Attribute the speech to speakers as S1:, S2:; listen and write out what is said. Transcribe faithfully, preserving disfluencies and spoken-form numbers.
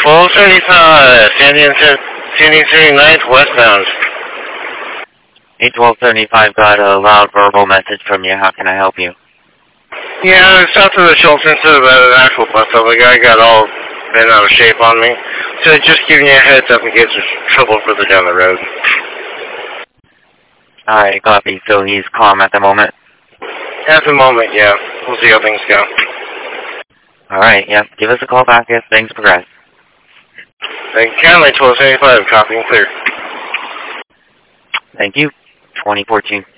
S1: twelve seventy-five, San Diego thirty-ninth westbound.
S2: eight twelve seventy-five got a loud verbal message from you. How can I help you?
S1: Yeah, it's south of the Schultz instead of an actual bus stop. The guy got all bent out of shape on me. So just giving you a heads up in case there's trouble further down the road.
S2: Alright, copy. So he's calm at the moment?
S1: At the moment, yeah. We'll see how things go.
S2: Alright, yeah. Give us a call back if things progress.
S1: Thank you kindly, twelve seventy-five, copy and clear.
S2: Thank you. twenty fourteen.